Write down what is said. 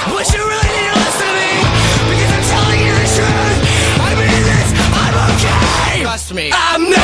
But you really need to listen to me, because I'm telling you the truth. I mean this, I'm okay. Trust me, I'm not